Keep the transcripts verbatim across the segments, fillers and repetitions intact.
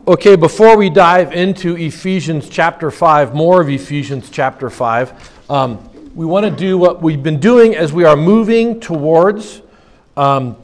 Okay, before we dive into Ephesians chapter five, more of Ephesians chapter five, um, we want to do what we've been doing as we are moving towards um,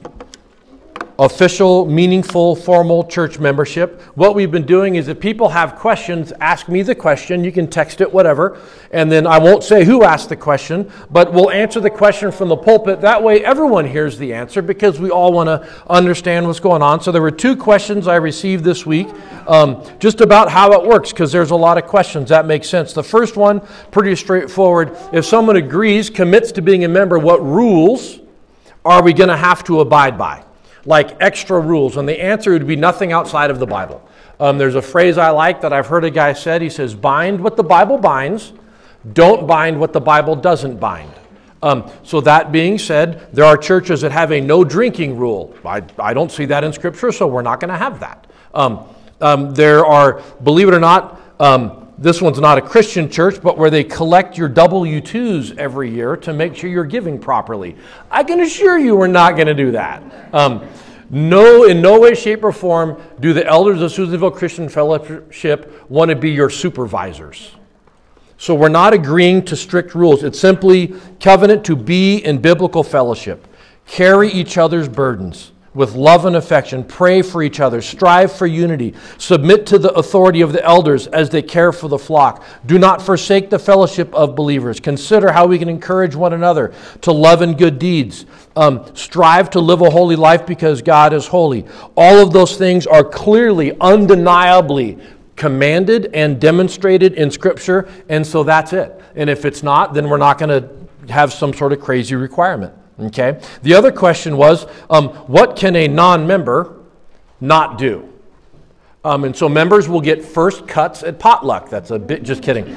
official, meaningful, formal church membership. What we've been doing is if people have questions, ask me the question. You can text it, whatever. And then I won't say who asked the question, but we'll answer the question from the pulpit. That way everyone hears the answer because we all want to understand what's going on. So there were two questions I received this week um, just about how it works, because there's a lot of questions. That makes sense. The first one, pretty straightforward. If someone agrees, commits to being a member, what rules are we going to have to abide by? Like extra rules, and the answer would be nothing outside of the Bible. Um, there's a phrase I like that I've heard a guy said. He says, bind what the Bible binds, don't bind what the Bible doesn't bind. Um, so that being said, there are churches that have a no drinking rule. I, I don't see that in Scripture, so we're not going to have that. Um, um, there are, believe it or not, um, this one's not a Christian church, but where they collect your W two's every year to make sure you're giving properly. I can assure you we're not going to do that. Um, no, in no way, shape, or form do the elders of Susanville Christian Fellowship want to be your supervisors. So we're not agreeing to strict rules. It's simply covenant to be in biblical fellowship. Carry each other's burdens with love and affection, pray for each other, strive for unity, submit to the authority of the elders as they care for the flock. Do not forsake the fellowship of believers. Consider how we can encourage one another to love and good deeds. Um, strive to live a holy life because God is holy. All of those things are clearly, undeniably commanded and demonstrated in Scripture, and so that's it. And if it's not, then we're not going to have some sort of crazy requirement. Okay. The other question was, um, what can a non-member not do? Um, and so members will get first cuts at potluck. That's a bit, just kidding.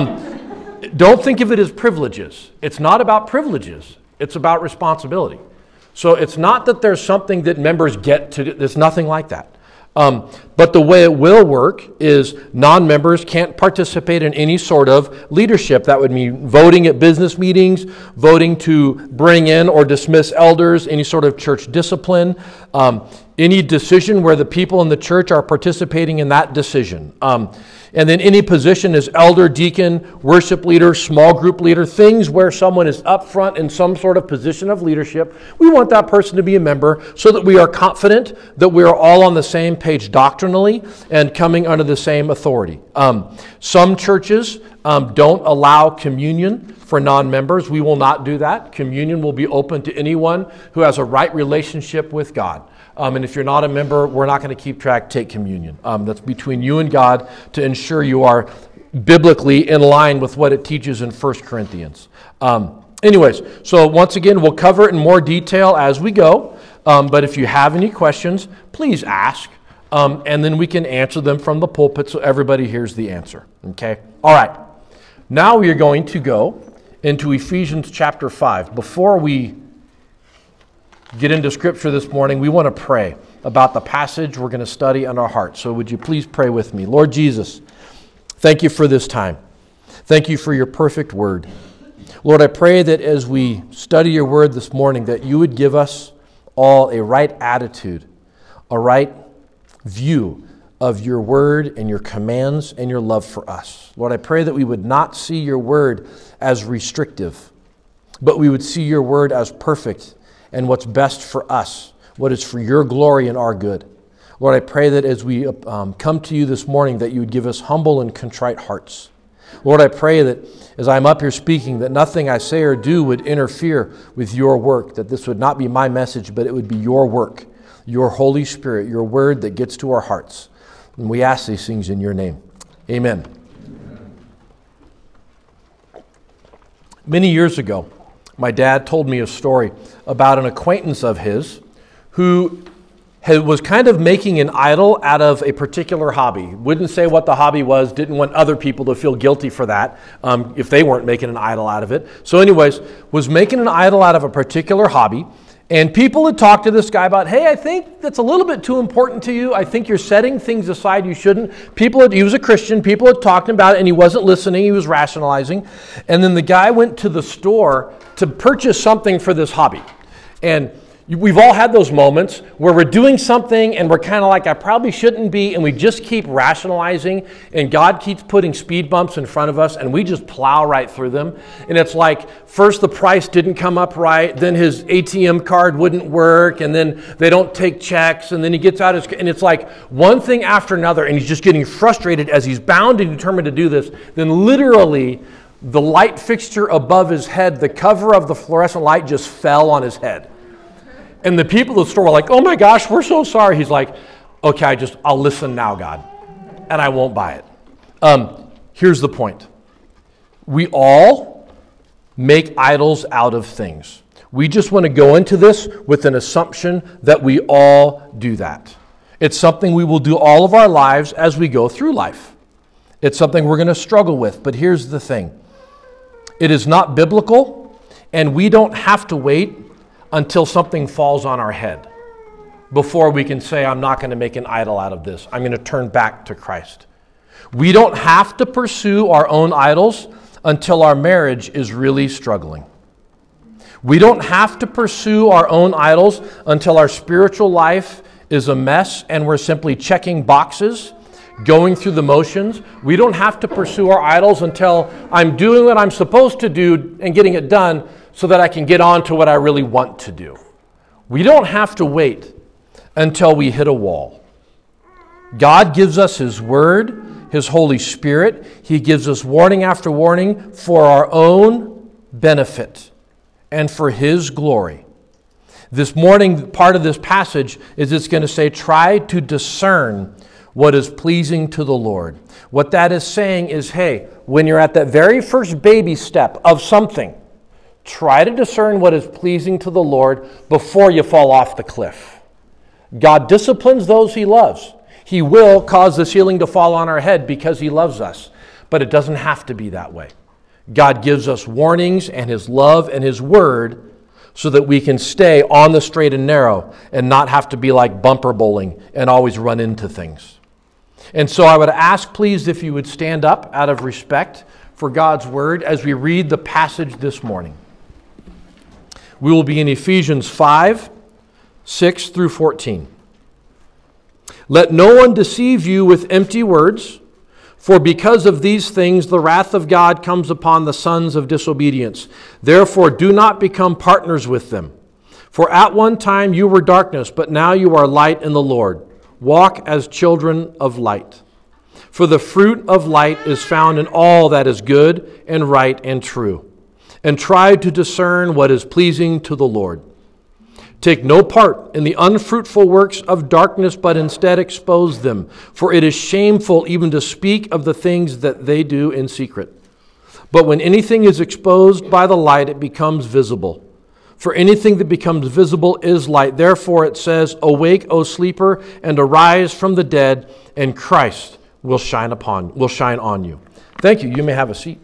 Um, don't think of it as privileges. It's not about privileges. It's about responsibility. So it's not that there's something that members get to do. There's nothing like that. Um, but the way it will work is non-members can't participate in any sort of leadership. That would mean voting at business meetings, voting to bring in or dismiss elders, any sort of church discipline, um, any decision where the people in the church are participating in that decision. Um, and then any position as elder, deacon, worship leader, small group leader, things where someone is up front in some sort of position of leadership. We want that person to be a member so that we are confident that we are all on the same page doctrinally and coming under the same authority. Um, some churches um, don't allow communion for non-members. We will not do that. Communion will be open to anyone who has a right relationship with God. Um, and if you're not a member, we're not going to keep track, take communion. Um, that's between you and God to ensure you are biblically in line with what it teaches in First Corinthians. Um, anyways, so once again, we'll cover it in more detail as we go. Um, but if you have any questions, please ask. Um, and then we can answer them from the pulpit so everybody hears the answer. Okay? All right. Now we are going to go into Ephesians chapter five. Before we get into Scripture this morning, we want to pray about the passage we're going to study in our hearts. So would you please pray with me? Lord Jesus, thank you for this time. Thank you for your perfect word. Lord, I pray that as we study your word this morning, that you would give us all a right attitude, a right view of your word and your commands and your love for us. Lord, I pray that we would not see your word as restrictive, but we would see your word as perfect and what's best for us, what is for your glory and our good. Lord, I pray that as we um, come to you this morning, that you would give us humble and contrite hearts. Lord, I pray that as I'm up here speaking, that nothing I say or do would interfere with your work, that this would not be my message, but it would be your work, your Holy Spirit, your word that gets to our hearts. And we ask these things in your name. Amen. Many years ago, my dad told me a story about an acquaintance of his who had, was kind of making an idol out of a particular hobby. Wouldn't say what the hobby was, didn't want other people to feel guilty for that um, if they weren't making an idol out of it. So anyways, was making an idol out of a particular hobby. And people had talked to this guy about, hey, I think that's a little bit too important to you. I think you're setting things aside you shouldn't. People had, he was a Christian. People had talked about it, and he wasn't listening. He was rationalizing. And then the guy went to the store to purchase something for this hobby. And We've all had those moments where we're doing something and we're kind of like, I probably shouldn't be, and we just keep rationalizing, and God keeps putting speed bumps in front of us, and we just plow right through them. And it's like, first the price didn't come up right, then his A T M card wouldn't work, and then they don't take checks, and then he gets out his, and it's like one thing after another, and he's just getting frustrated as he's bound and determined to do this. Then literally, the light fixture above his head, the cover of the fluorescent light just fell on his head. And the people at the store were like, oh my gosh, we're so sorry. He's like, okay, I just, I'll listen now, God, and I won't buy it. Um, here's the point. We all make idols out of things. We just want to go into this with an assumption that we all do that. It's something we will do all of our lives as we go through life. It's something we're going to struggle with. But here's the thing. It is not biblical, and we don't have to wait until something falls on our head before we can say, I'm not going to make an idol out of this. I'm going to turn back to Christ. We don't have to pursue our own idols until our marriage is really struggling. We don't have to pursue our own idols until our spiritual life is a mess and we're simply checking boxes, going through the motions. We don't have to pursue our idols until I'm doing what I'm supposed to do and getting it done so that I can get on to what I really want to do. We don't have to wait until we hit a wall. God gives us His Word, His Holy Spirit. He gives us warning after warning for our own benefit and for His glory. This morning, part of this passage is it's going to say, try to discern what is pleasing to the Lord. What that is saying is, hey, when you're at that very first baby step of something, try to discern what is pleasing to the Lord before you fall off the cliff. God disciplines those He loves. He will cause the ceiling to fall on our head because He loves us. But it doesn't have to be that way. God gives us warnings and His love and His Word so that we can stay on the straight and narrow and not have to be like bumper bowling and always run into things. And so I would ask, please, if you would stand up out of respect for God's Word as we read the passage this morning. We will be in Ephesians five, six through fourteen. Let no one deceive you with empty words, for because of these things the wrath of God comes upon the sons of disobedience. Therefore do not become partners with them. For at one time you were darkness, but now you are light in the Lord. Walk as children of light. For the fruit of light is found in all that is good and right and true. And try to discern what is pleasing to the Lord. Take no part in the unfruitful works of darkness, but instead expose them. For it is shameful even to speak of the things that they do in secret. But when anything is exposed by the light, it becomes visible. For anything that becomes visible is light. Therefore it says, awake, O sleeper, and arise from the dead, and Christ will shine upon, will shine on you. Thank you. You may have a seat.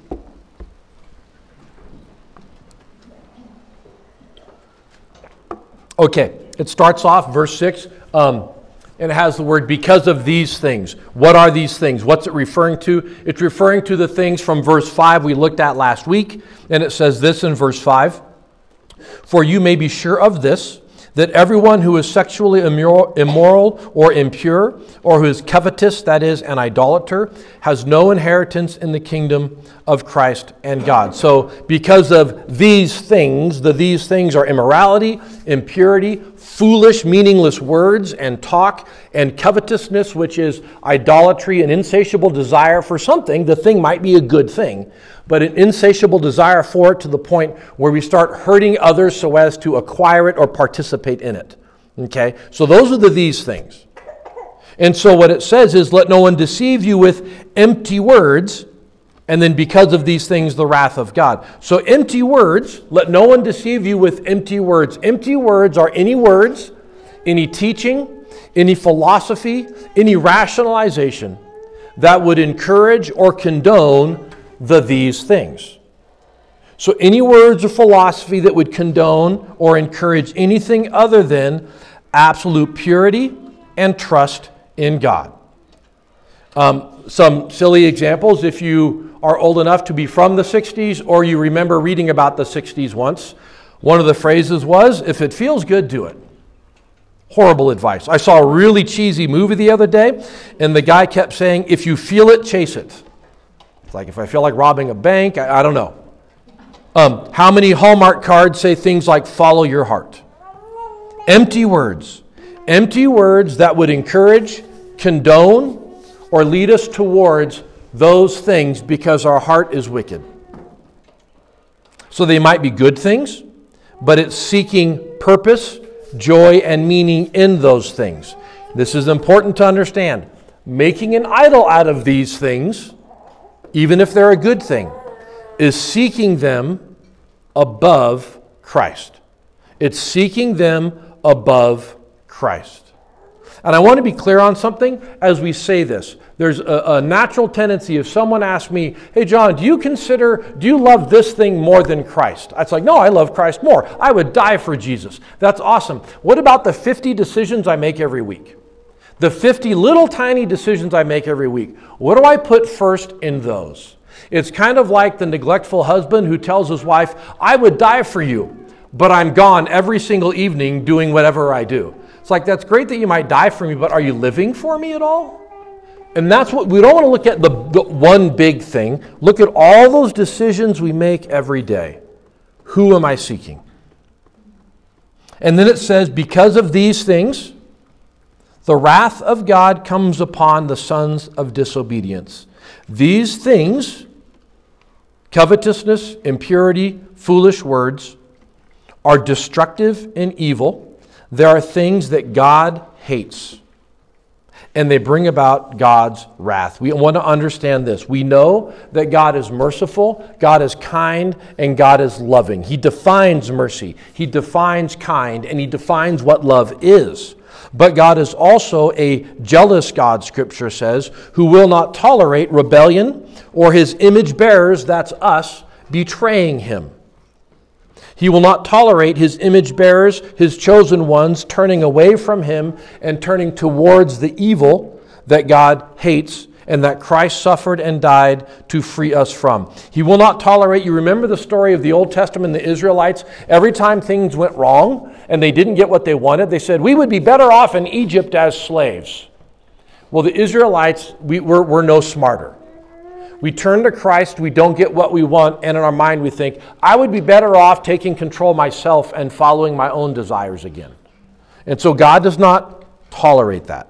Okay, it starts off, verse six, um, and it has the word, because of these things. What are these things? What's it referring to? It's referring to the things from verse five we looked at last week, and it says this in verse five. For you may be sure of this, that everyone who is sexually immoral, immoral or impure, or who is covetous, that is, an idolater, has no inheritance in the kingdom of Christ and God. So because of these things, the these things are immorality, impurity, foolish, meaningless words and talk, and covetousness, which is idolatry, an insatiable desire for something. The thing might be a good thing, but an insatiable desire for it to the point where we start hurting others so as to acquire it or participate in it. Okay? So those are the these things. And so what it says is, let no one deceive you with empty words, and then because of these things, the wrath of God. So empty words, let no one deceive you with empty words. Empty words are any words, any teaching, any philosophy, any rationalization that would encourage or condone the these things. So any words or philosophy that would condone or encourage anything other than absolute purity and trust in God. Um, some silly examples, if you are old enough to be from the sixties or you remember reading about the sixties once. One of the phrases was, if it feels good, do it. Horrible advice. I saw a really cheesy movie the other day, and the guy kept saying, if you feel it, chase it. It's like, if I feel like robbing a bank, I, I don't know. Um, how many Hallmark cards say things like, follow your heart? Empty words. Empty words that would encourage, condone, or lead us towards those things because our heart is wicked. So they might be good things, but it's seeking purpose, joy, and meaning in those things. This is important to understand. Making an idol out of these things, even if they're a good thing, is seeking them above Christ. It's seeking them above Christ. And I want to be clear on something as we say this. There's a, a natural tendency, if someone asks me, hey John, do you consider, do you love this thing more than Christ? It's like, no, I love Christ more. I would die for Jesus. That's awesome. What about the fifty decisions I make every week? The fifty little tiny decisions I make every week. What do I put first in those? It's kind of like the neglectful husband who tells his wife, I would die for you, but I'm gone every single evening doing whatever I do. It's like, that's great that you might die for me, but are you living for me at all? And that's what, we don't want to look at the, the one big thing. Look at all those decisions we make every day. Who am I seeking? And then it says, because of these things, the wrath of God comes upon the sons of disobedience. These things, covetousness, impurity, foolish words, are destructive and evil. There are things that God hates, and they bring about God's wrath. We want to understand this. We know that God is merciful, God is kind, and God is loving. He defines mercy, He defines kind, and He defines what love is. But God is also a jealous God, Scripture says, who will not tolerate rebellion or His image bearers, that's us, betraying Him. He will not tolerate His image bearers, His chosen ones, turning away from Him and turning towards the evil that God hates and that Christ suffered and died to free us from. He will not tolerate, you remember the story of the Old Testament, the Israelites? Every time things went wrong and they didn't get what they wanted, they said, we would be better off in Egypt as slaves. Well, the Israelites, we, we're, we're no smarter. We turn to Christ, we don't get what we want, and in our mind we think, I would be better off taking control myself and following my own desires again. And so God does not tolerate that.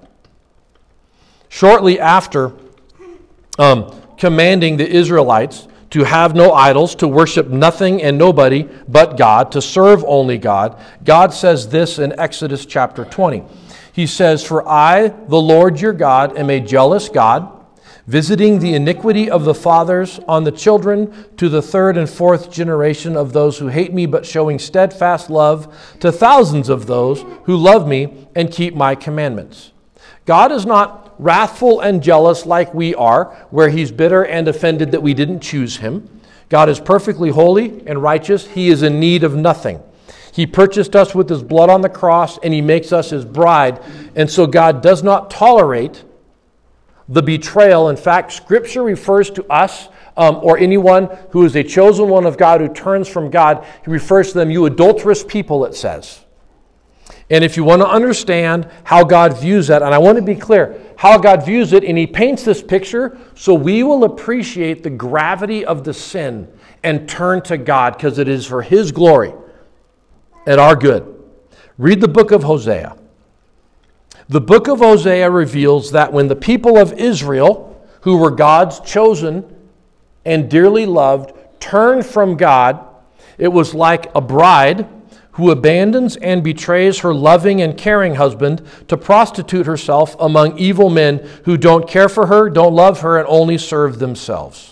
Shortly after um, commanding the Israelites to have no idols, to worship nothing and nobody but God, to serve only God, God says this in Exodus chapter twenty. He says, for I, the Lord your God, am a jealous God, visiting the iniquity of the fathers on the children to the third and fourth generation of those who hate me, but showing steadfast love to thousands of those who love me and keep my commandments. God is not wrathful and jealous like we are, where He's bitter and offended that we didn't choose Him. God is perfectly holy and righteous. He is in need of nothing. He purchased us with His blood on the cross, and He makes us His bride. And so God does not tolerate the betrayal. In fact, Scripture refers to us um, or anyone who is a chosen one of God who turns from God. He refers to them, you adulterous people, it says. And if you want to understand how God views that, and I want to be clear, how God views it, and He paints this picture so we will appreciate the gravity of the sin and turn to God because it is for His glory and our good. Read the book of Hosea. The book of Hosea reveals that when the people of Israel, who were God's chosen and dearly loved, turned from God, it was like a bride who abandons and betrays her loving and caring husband to prostitute herself among evil men who don't care for her, don't love her, and only serve themselves.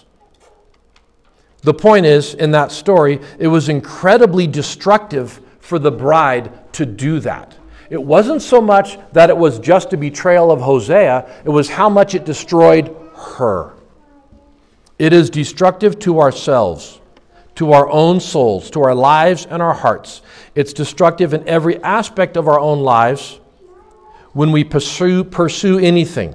The point is, in that story, it was incredibly destructive for the bride to do that. It wasn't so much that it was just a betrayal of Hosea, it was how much it destroyed her. It is destructive to ourselves, to our own souls, to our lives and our hearts. It's destructive in every aspect of our own lives when we pursue, pursue anything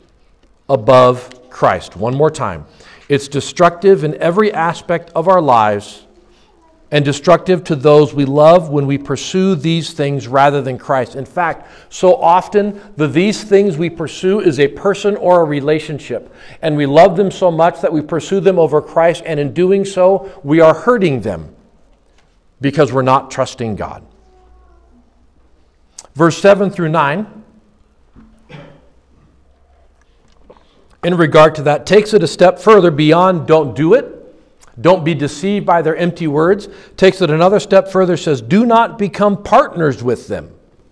above Christ. One more time. It's destructive in every aspect of our lives and destructive to those we love when we pursue these things rather than Christ. In fact, so often the these things we pursue is a person or a relationship, and we love them so much that we pursue them over Christ, and in doing so, we are hurting them because we're not trusting God. Verse seven through nine, in regard to that, takes it a step further beyond don't do it. Don't be deceived by their empty words. Takes it another step further, says, do not become partners with them.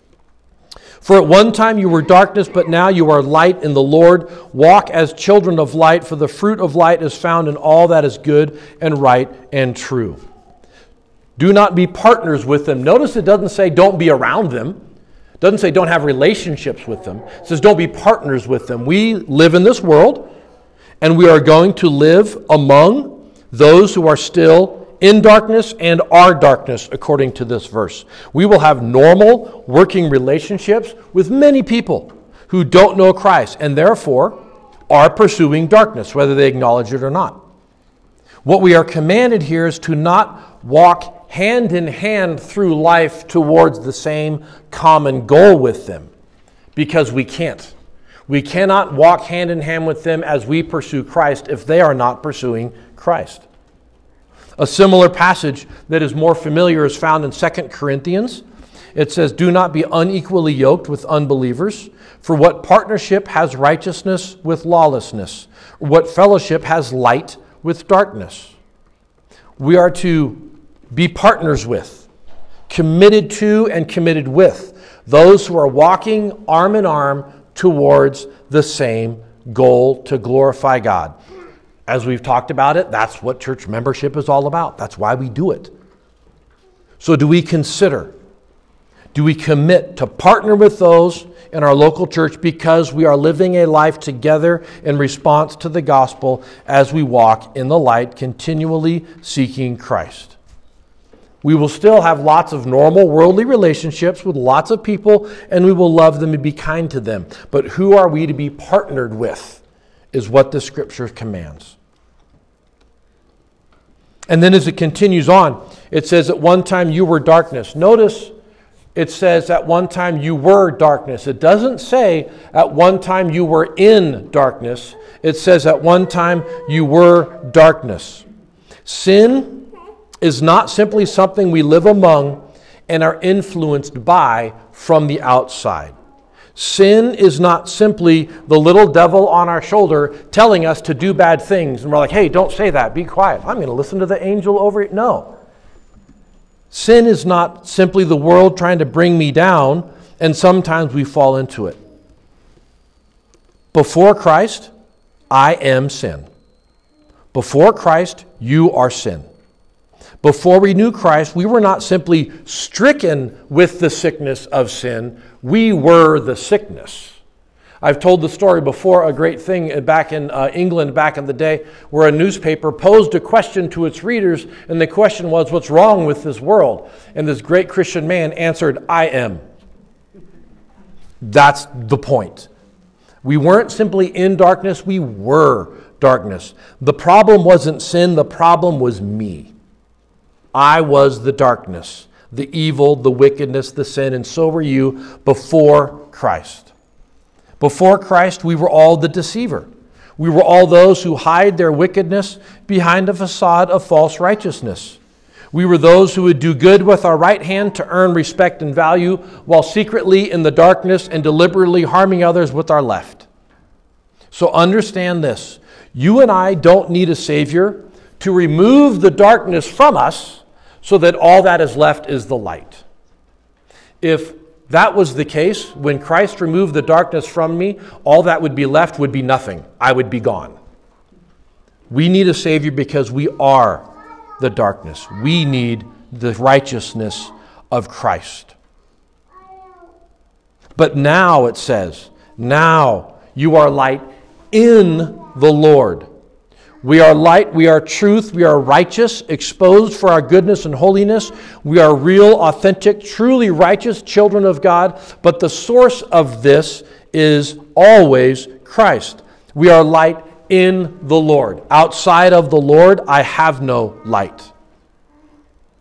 For at one time you were darkness, but now you are light in the Lord. Walk as children of light, for the fruit of light is found in all that is good and right and true. Do not be partners with them. Notice it doesn't say don't be around them. It doesn't say don't have relationships with them. It says don't be partners with them. We live in this world, and we are going to live among those who are still in darkness and are darkness, according to this verse. We will have normal working relationships with many people who don't know Christ and therefore are pursuing darkness, whether they acknowledge it or not. What we are commanded here is to not walk hand in hand through life towards the same common goal with them, because we can't. We cannot walk hand in hand with them as we pursue Christ if they are not pursuing Christ. A similar passage that is more familiar is found in Second Corinthians. It says, do not be unequally yoked with unbelievers, for what partnership has righteousness with lawlessness? Or what fellowship has light with darkness? We are to be partners with, committed to and committed with those who are walking arm in arm towards the same goal, to glorify God. As we've talked about it, that's what church membership is all about. That's why we do it. So do we consider, do we commit to partner with those in our local church because we are living a life together in response to the gospel as we walk in the light, continually seeking Christ? We will still have lots of normal worldly relationships with lots of people, and we will love them and be kind to them. But who are we to be partnered with is what the Scripture commands. And then as it continues on, it says, at one time you were darkness. Notice it says at one time you were darkness. It doesn't say at one time you were in darkness. It says at one time you were darkness. Sin is not simply something we live among and are influenced by from the outside. Sin is not simply the little devil on our shoulder telling us to do bad things. And we're like, hey, don't say that. Be quiet. I'm going to listen to the angel over it. No. Sin is not simply the world trying to bring me down, and sometimes we fall into it. Before Christ, I am sin. Before Christ, you are sin. Before we knew Christ, we were not simply stricken with the sickness of sin. We were the sickness. I've told the story before, a great thing back in uh, England back in the day, where a newspaper posed a question to its readers, and the question was, what's wrong with this world? And this great Christian man answered, I am. That's the point. We weren't simply in darkness, we were darkness. The problem wasn't sin, the problem was me. I was the darkness, the evil, the wickedness, the sin, and so were you before Christ. Before Christ, we were all the deceiver. We were all those who hide their wickedness behind a facade of false righteousness. We were those who would do good with our right hand to earn respect and value, while secretly in the darkness and deliberately harming others with our left. So understand this. You and I don't need a Savior to remove the darkness from us so that all that is left is the light. If that was the case, when Christ removed the darkness from me, all that would be left would be nothing. I would be gone. We need a Savior because we are the darkness. We need the righteousness of Christ. But now it says, now you are light in the Lord. We are light, we are truth, we are righteous, exposed for our goodness and holiness. We are real, authentic, truly righteous children of God. But the source of this is always Christ. We are light in the Lord. Outside of the Lord, I have no light.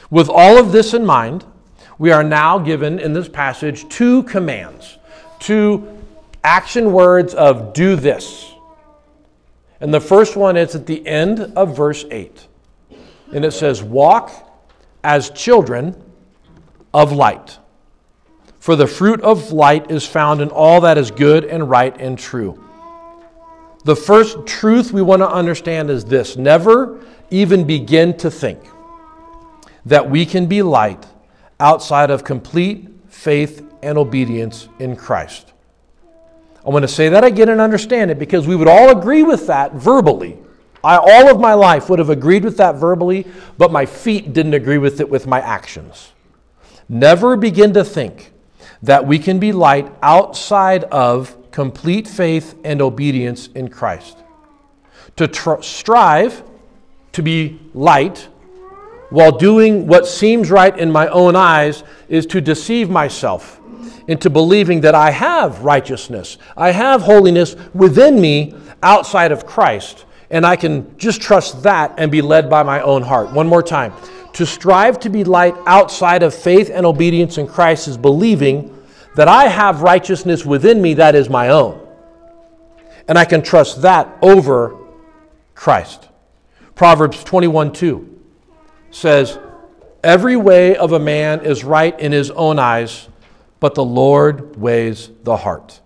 With all of this in mind, we are now given in this passage two commands, two action words of do this. And the first one is at the end of verse eight. And it says, walk as children of light. For the fruit of light is found in all that is good and right and true. The first truth we want to understand is this: never even begin to think that we can be light outside of complete faith and obedience in Christ. I want to say that again and understand it, because we would all agree with that verbally. I, all of my life, would have agreed with that verbally, but my feet didn't agree with it with my actions. Never begin to think that we can be light outside of complete faith and obedience in Christ. To tr- strive to be light while doing what seems right in my own eyes is to deceive myself into believing that I have righteousness, I have holiness within me outside of Christ, and I can just trust that and be led by my own heart. One more time. To strive to be light outside of faith and obedience in Christ is believing that I have righteousness within me that is my own. And I can trust that over Christ. Proverbs twenty-one two says, every way of a man is right in his own eyes, but the Lord weighs the heart.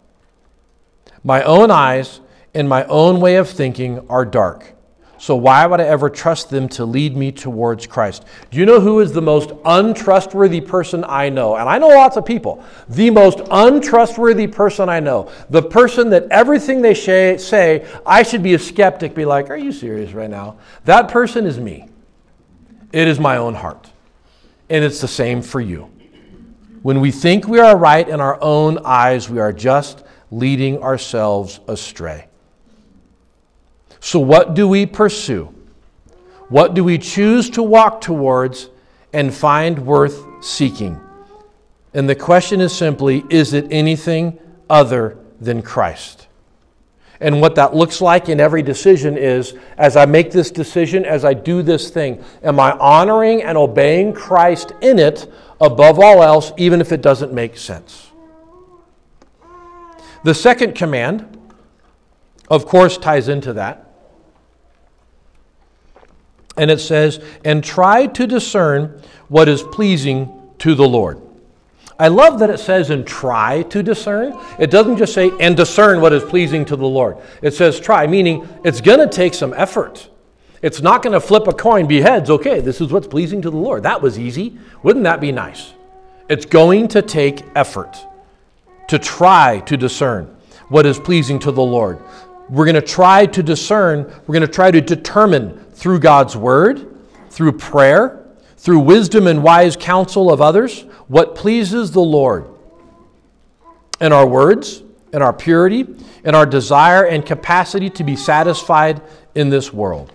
My own eyes and my own way of thinking are dark. So why would I ever trust them to lead me towards Christ? Do you know who is the most untrustworthy person I know? And I know lots of people. The most untrustworthy person I know. The person that everything they say, I should be a skeptic, be like, are you serious right now? That person is me. It is my own heart. And it's the same for you. When we think we are right in our own eyes, we are just leading ourselves astray. So what do we pursue? What do we choose to walk towards and find worth seeking? And the question is simply, is it anything other than Christ? And what that looks like in every decision is, as I make this decision, as I do this thing, am I honoring and obeying Christ in it above all else, even if it doesn't make sense? The second command, of course, ties into that. And it says, and try to discern what is pleasing to the Lord. I love that it says, and try to discern. It doesn't just say, and discern what is pleasing to the Lord. It says try, meaning it's going to take some effort. It's not going to flip a coin, be heads, okay, this is what's pleasing to the Lord. That was easy. Wouldn't that be nice? It's going to take effort to try to discern what is pleasing to the Lord. We're going to try to discern, we're going to try to determine through God's word, through prayer, through wisdom and wise counsel of others, what pleases the Lord. In our words, in our purity, in our desire and capacity to be satisfied in this world.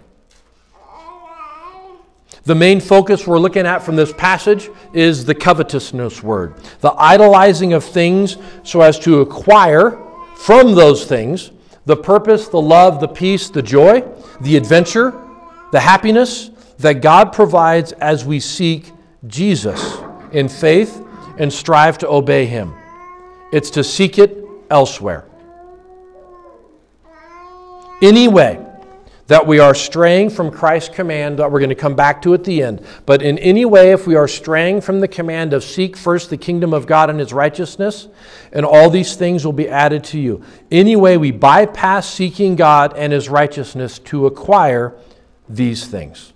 The main focus we're looking at from this passage is the covetousness word, the idolizing of things so as to acquire from those things the purpose, the love, the peace, the joy, the adventure, the happiness that God provides as we seek Jesus in faith and strive to obey Him. It's to seek it elsewhere. Any way that we are straying from Christ's command, that we're going to come back to at the end, but in any way, if we are straying from the command of seek first the kingdom of God and His righteousness, and all these things will be added to you. Any way we bypass seeking God and His righteousness to acquire these things.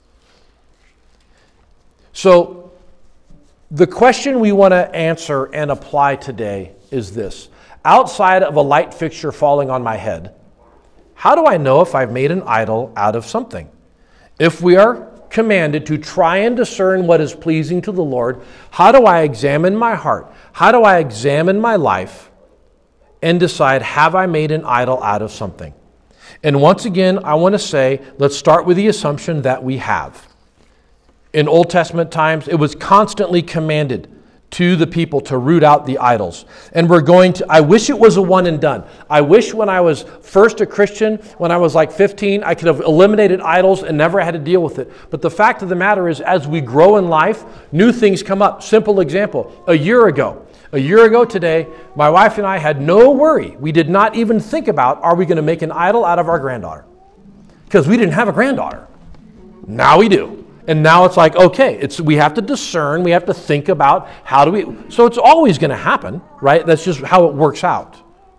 So, the question we want to answer and apply today is this. Outside of a light fixture falling on my head, how do I know if I've made an idol out of something? If we are commanded to try and discern what is pleasing to the Lord, how do I examine my heart? How do I examine my life and decide, have I made an idol out of something? And once again, I want to say, let's start with the assumption that we have. In Old Testament times, it was constantly commanded to the people to root out the idols. And we're going to, I wish it was a one and done. I wish when I was first a Christian, when I was like fifteen, I could have eliminated idols and never had to deal with it. But the fact of the matter is, as we grow in life, new things come up. Simple example, a year ago, a year ago today, my wife and I had no worry. We did not even think about, are we going to make an idol out of our granddaughter? Because we didn't have a granddaughter. Now we do. And now it's like, okay, it's we have to discern, we have to think about how do we, so it's always going to happen, right? That's just how it works out.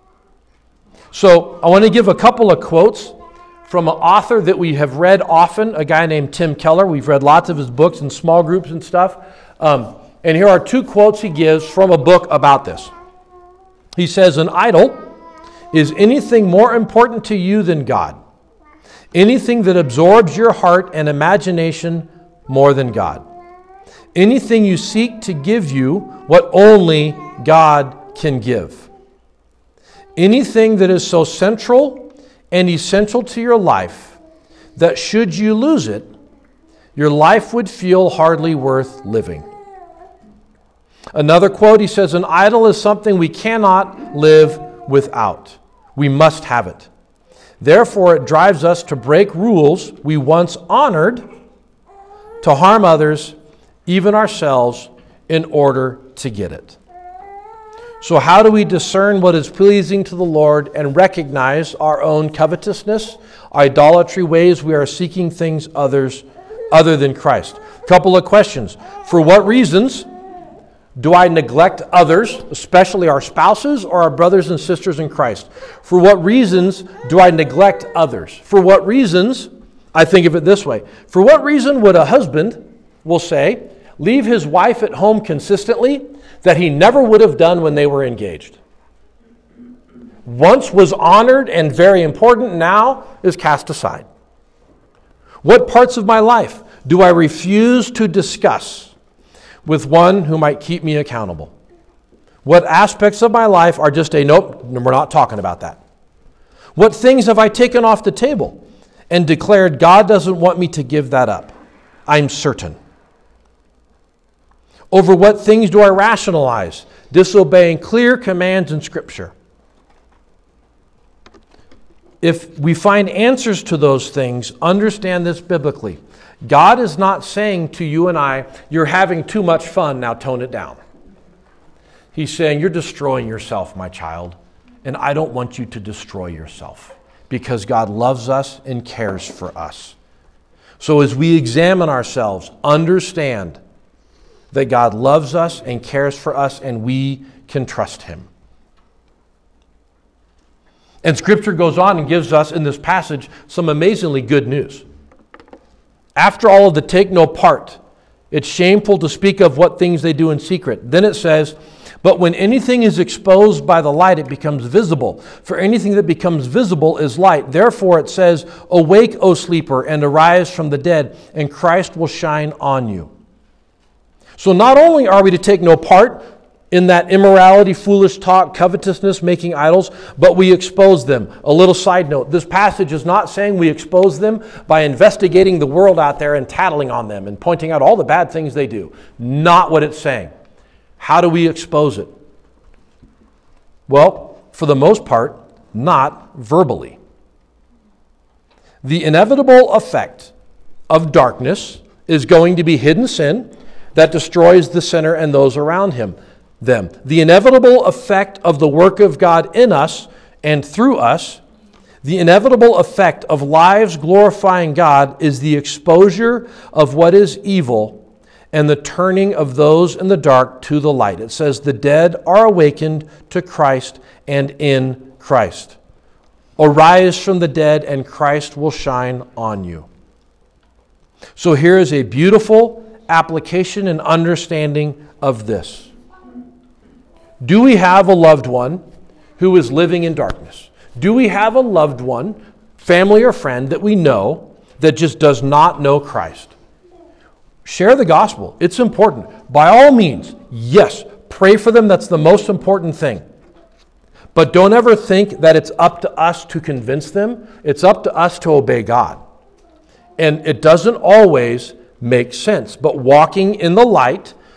So I want to give a couple of quotes from an author that we have read often, a guy named Tim Keller. We've read lots of his books in small groups and stuff. Um, and here are two quotes he gives from a book about this. He says, an idol is anything more important to you than God. Anything that absorbs your heart and imagination more than God. Anything you seek to give you what only God can give. Anything that is so central and essential to your life that should you lose it, your life would feel hardly worth living. Another quote, he says, an idol is something we cannot live without. We must have it. Therefore, it drives us to break rules we once honored, to harm others, even ourselves, in order to get it. So how do we discern what is pleasing to the Lord and recognize our own covetousness, idolatry, ways we are seeking things others other than Christ? A couple of questions. For what reasons do I neglect others, especially our spouses or our brothers and sisters in Christ? For what reasons do I neglect others? For what reasons, I think of it this way. For what reason would a husband, will say, leave his wife at home consistently that he never would have done when they were engaged? Once was honored and very important, now is cast aside. What parts of my life do I refuse to discuss with one who might keep me accountable? What aspects of my life are just a nope, we're not talking about that? What things have I taken off the table and declared God doesn't want me to give that up? I'm certain. Over what things do I rationalize, disobeying clear commands in Scripture? If we find answers to those things, understand this biblically. God is not saying to you and I, you're having too much fun, now tone it down. He's saying, you're destroying yourself, my child, and I don't want you to destroy yourself because God loves us and cares for us. So as we examine ourselves, understand that God loves us and cares for us and we can trust Him. And Scripture goes on and gives us in this passage some amazingly good news. After all of the take no part, it's shameful to speak of what things they do in secret. Then it says, but when anything is exposed by the light, it becomes visible. For anything that becomes visible is light. Therefore it says, awake, O sleeper, and arise from the dead, and Christ will shine on you. So not only are we to take no part in that immorality, foolish talk, covetousness, making idols, but we expose them. A little side note, this passage is not saying we expose them by investigating the world out there and tattling on them and pointing out all the bad things they do. Not what it's saying. How do we expose it? Well, for the most part, not verbally. The inevitable effect of darkness is going to be hidden sin that destroys the sinner and those around him. Them. The inevitable effect of the work of God in us and through us, the inevitable effect of lives glorifying God is the exposure of what is evil and the turning of those in the dark to the light. It says the dead are awakened to Christ and in Christ. Arise from the dead and Christ will shine on you. So here is a beautiful application and understanding of this. Do we have a loved one who is living in darkness? Do we have a loved one, family or friend, that we know that just does not know Christ? Share the gospel. It's important. By all means, yes, pray for them. That's the most important thing. But don't ever think that it's up to us to convince them. It's up to us to obey God. And it doesn't always make sense. But walking in the light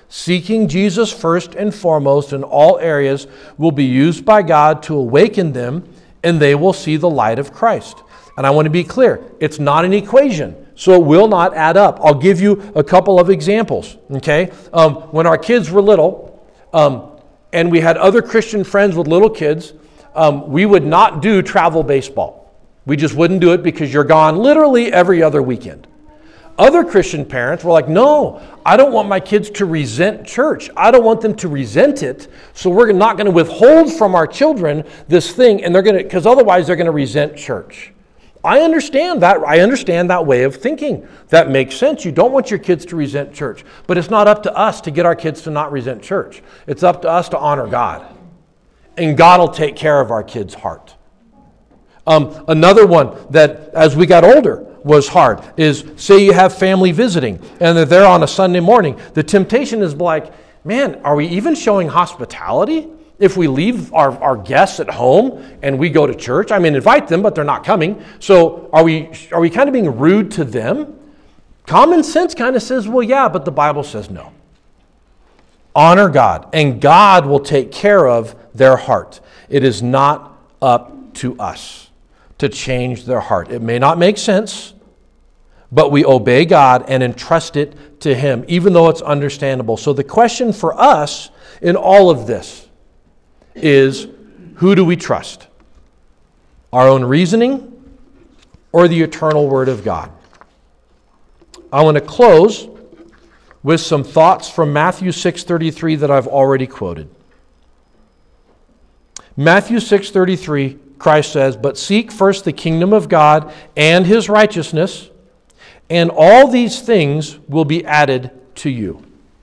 seeking Jesus first and foremost in all areas will be used by God to awaken them, and they will see the light of Christ. And I want to be clear, it's not an equation, so it will not add up. I'll give you a couple of examples, okay? Um, when our kids were little, um, and we had other Christian friends with little kids, um, we would not do travel baseball. We just wouldn't do it because you're gone literally every other weekend. Other Christian parents were like, no, I don't want my kids to resent church. I don't want them to resent it. So we're not going to withhold from our children this thing, and they're going to, because otherwise they're going to resent church. I understand that. I understand that way of thinking. That makes sense. You don't want your kids to resent church, but it's not up to us to get our kids to not resent church. It's up to us to honor God, and God will take care of our kids' heart. Um, another one that, as we got older, was hard is, say you have family visiting and they're there on a Sunday morning. The temptation is like, man, are we even showing hospitality if we leave our, our guests at home and we go to church? I mean, invite them, but they're not coming. So are we, are we kind of being rude to them? Common sense kind of says, well, yeah, but the Bible says no. Honor God, and God will take care of their heart. It is not up to us to change their heart. It may not make sense, but we obey God and entrust it to Him, even though it's understandable. So the question for us in all of this is, who do we trust? Our own reasoning or the eternal Word of God? I want to close with some thoughts from Matthew six thirty-three that I've already quoted. Matthew six thirty-three, Christ says, "But seek first the kingdom of God and His righteousness, and all these things will be added to you."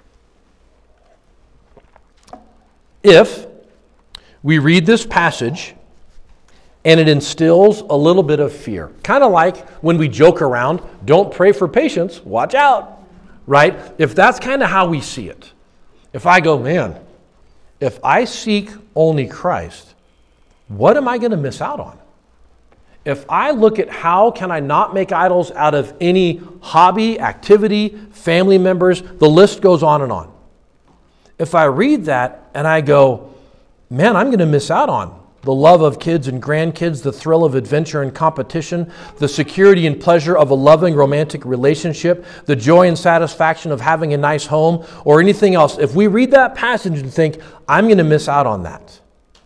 If we read this passage and it instills a little bit of fear, kind of like when we joke around, don't pray for patience, watch out, right? If that's kind of how we see it, if I go, man, if I seek only Christ, what am I going to miss out on? If I look at how can I not make idols out of any hobby, activity, family members, the list goes on and on. If I read that and I go, man, I'm going to miss out on the love of kids and grandkids, the thrill of adventure and competition, the security and pleasure of a loving romantic relationship, the joy and satisfaction of having a nice home, or anything else. If we read that passage and think, I'm going to miss out on that,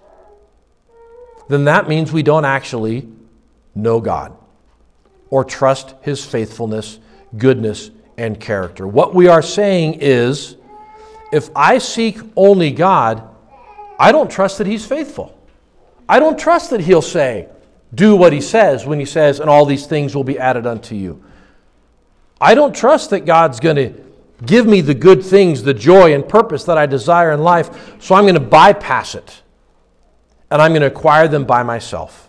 then that means we don't actually know God or trust His faithfulness, goodness, and character. What we are saying is, if I seek only God, I don't trust that He's faithful. I don't trust that He'll say, do what He says when He says, and all these things will be added unto you. I don't trust that God's going to give me the good things, the joy and purpose that I desire in life, so I'm going to bypass it, and I'm going to acquire them by myself.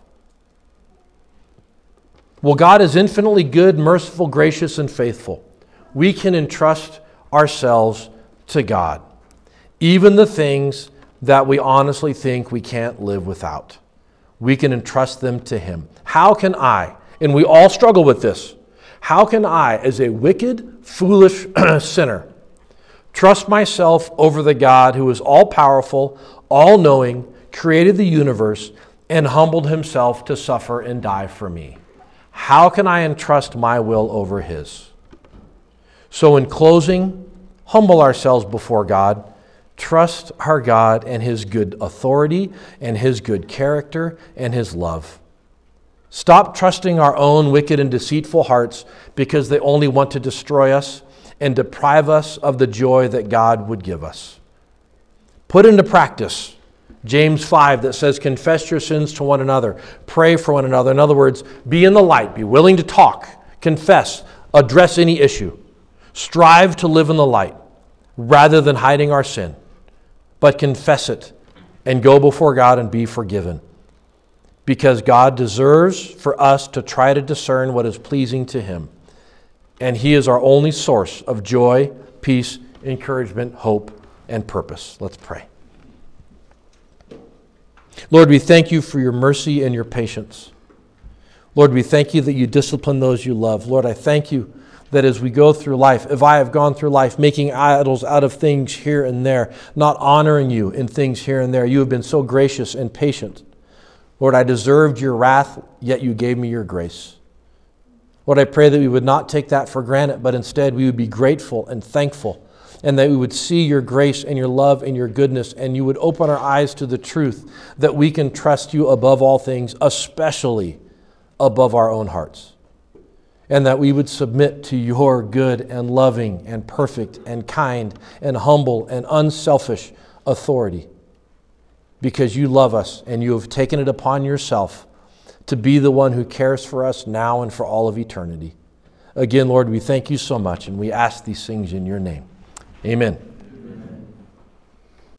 Well, God is infinitely good, merciful, gracious, and faithful. We can entrust ourselves to God, even the things that we honestly think we can't live without. We can entrust them to Him. How can I, and we all struggle with this, how can I, as a wicked, foolish sinner, trust myself over the God who is all-powerful, all-knowing, created the universe, and humbled Himself to suffer and die for me? How can I entrust my will over His? So in closing, humble ourselves before God, trust our God and His good authority and His good character and His love. Stop trusting our own wicked and deceitful hearts because they only want to destroy us and deprive us of the joy that God would give us. Put into practice James five that says, confess your sins to one another, pray for one another. In other words, be in the light, be willing to talk, confess, address any issue. Strive to live in the light rather than hiding our sin, but confess it and go before God and be forgiven. Because God deserves for us to try to discern what is pleasing to Him. And He is our only source of joy, peace, encouragement, hope, and purpose. Let's pray. Lord, we thank You for Your mercy and Your patience. Lord, we thank You that You discipline those You love. Lord, I thank You that as we go through life, if I have gone through life making idols out of things here and there, not honoring you in things here and there, you have been so gracious and patient. Lord, I deserved your wrath, yet you gave me your grace. Lord, I pray that we would not take that for granted, but instead we would be grateful and thankful, and that we would see your grace and your love and your goodness, and you would open our eyes to the truth that we can trust you above all things, especially above our own hearts. And that we would submit to your good and loving and perfect and kind and humble and unselfish authority, because you love us and you have taken it upon yourself to be the one who cares for us now and for all of eternity. Again, Lord, we thank you so much, and we ask these things in your name. Amen.